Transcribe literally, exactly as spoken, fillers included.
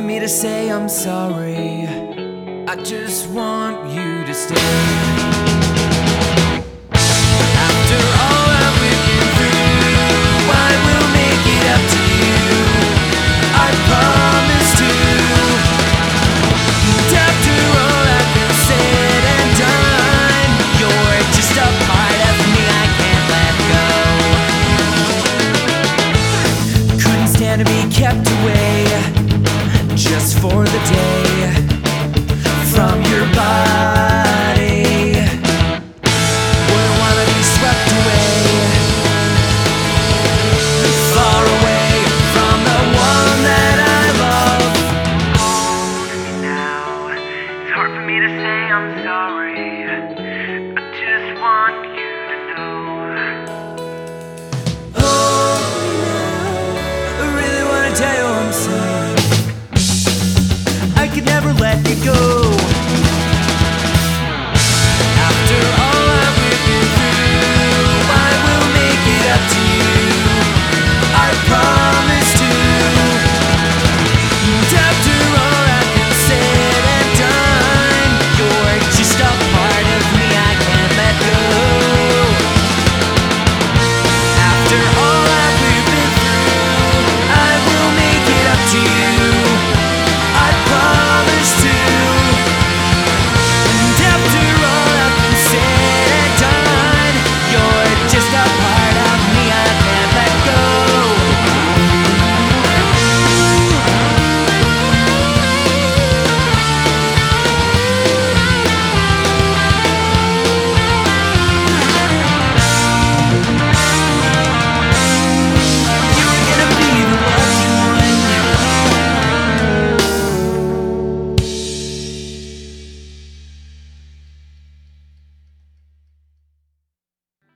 me to say I'm sorry. I just want you to stay. After all that we've been through, I will make it up to you. I promise to. And after all that been said and done, you're just a part of me I can't let go. Couldn't stand to be kept away just for the day from your body. Wouldn't wanna be swept away, far away from the one that I love. Hold me now, it's hard for me to say I'm sorry. I just want you to know. Oh, I really wanna tell you I'm sorry. I could never let you go.